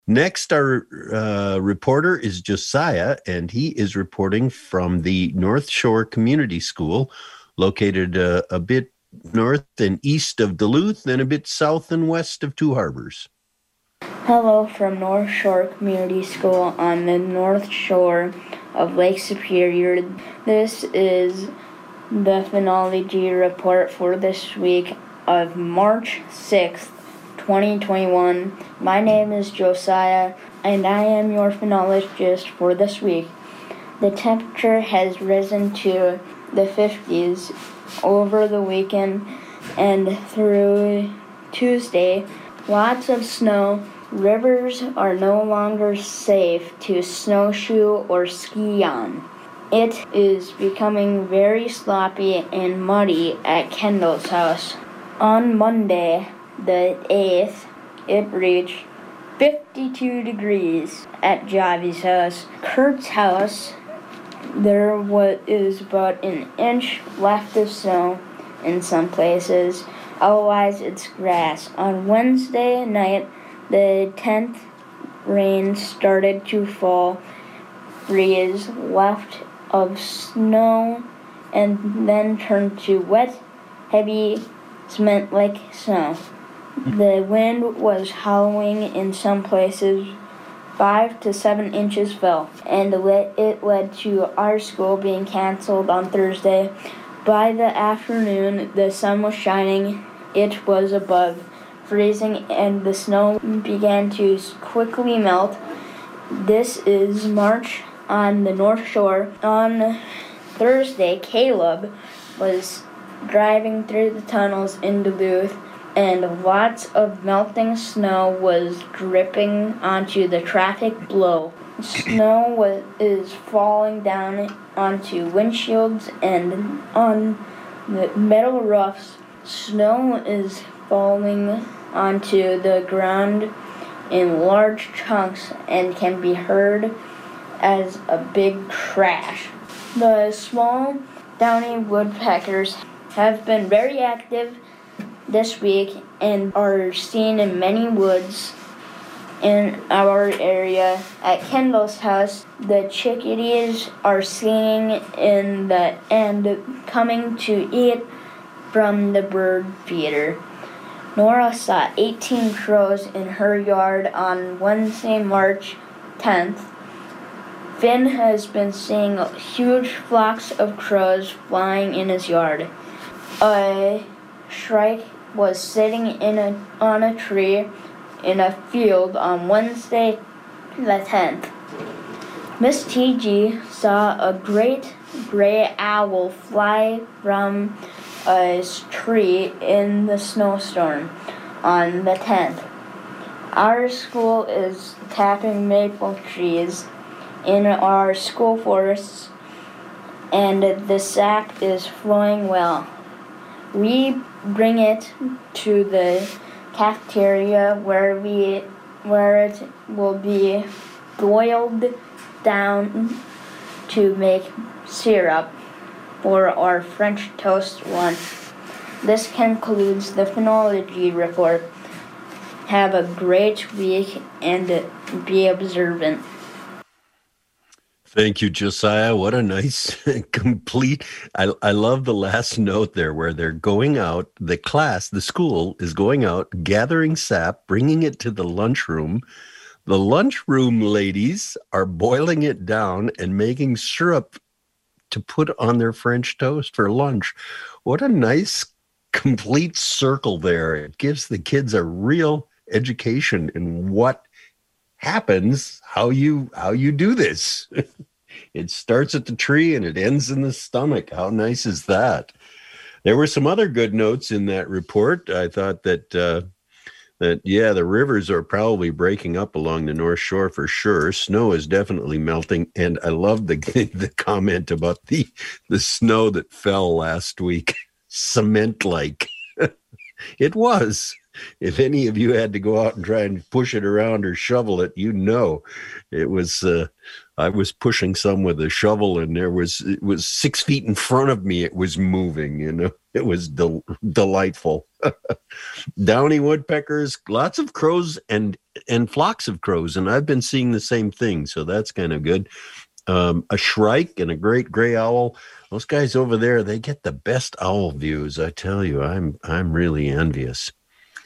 Next, our reporter is Josiah, and he is reporting from the North Shore Community School, located a bit north and east of Duluth and a bit south and west of Two Harbors. Hello from North Shore Community School on the North Shore of Lake Superior. This is the phenology report for this week of March 6th, 2021. My name is Josiah, and I am your phenologist for this week. The temperature has risen to the 50s over the weekend and through Tuesday. Lots of snow. Rivers are no longer safe to snowshoe or ski on. It is becoming very sloppy and muddy at Kendall's house. On Monday, the 8th, it reached 52 degrees at Javi's house. Kurt's house, there is about an inch left of snow in some places. Otherwise, it's grass. On Wednesday night, the 10th, rain started to fall. Freeze left of snow and then turned to wet, heavy cement-like snow. The wind was howling in some places. 5 to 7 inches fell, and it led to our school being canceled on Thursday. By the afternoon, the sun was shining. It was above freezing, and the snow began to quickly melt. This is March on the North Shore. On Thursday, Caleb was driving through the tunnels in Duluth, and lots of melting snow was dripping onto the traffic below. Snow is falling down onto windshields and on the metal roofs. Snow is falling onto the ground in large chunks and can be heard as a big crash. The small downy woodpeckers have been very active this week and are seen in many woods in our area. At Kendall's house, the chickadees are singing and coming to eat from the bird feeder. Nora saw 18 crows in her yard on Wednesday, March 10th. Finn has been seeing huge flocks of crows flying in his yard. A shrike was sitting on a tree in a field on Wednesday the 10th. Miss T.G. saw a great gray owl fly from a tree in the snowstorm on the 10th. Our school is tapping maple trees in our school forests, and the sap is flowing well. We bring it to the cafeteria where it will be boiled down to make syrup for our French toast lunch. This concludes the phenology report. Have a great week and be observant. Thank you, Josiah. What a nice, complete. I love the last note there where they're going out. The school is going out, gathering sap, bringing it to the lunchroom. The lunchroom ladies are boiling it down and making syrup to put on their French toast for lunch. What a nice, complete circle there. It gives the kids a real education in what happens, how you do this. It starts at the tree and it ends in the stomach. How nice is that? There were some other good notes in that report. I thought that the rivers are probably breaking up along the North Shore for sure. Snow is definitely melting, and I love the comment about the snow that fell last week, cement-like. It was. If any of you had to go out and try and push it around or shovel it, it was. I was pushing some with a shovel, and it was 6 feet in front of me. It was moving, It was delightful. Downy woodpeckers, lots of crows, and flocks of crows, and I've been seeing the same thing, so that's kind of good. A shrike and a great gray owl. Those guys over there, they get the best owl views. I tell you, I'm really envious.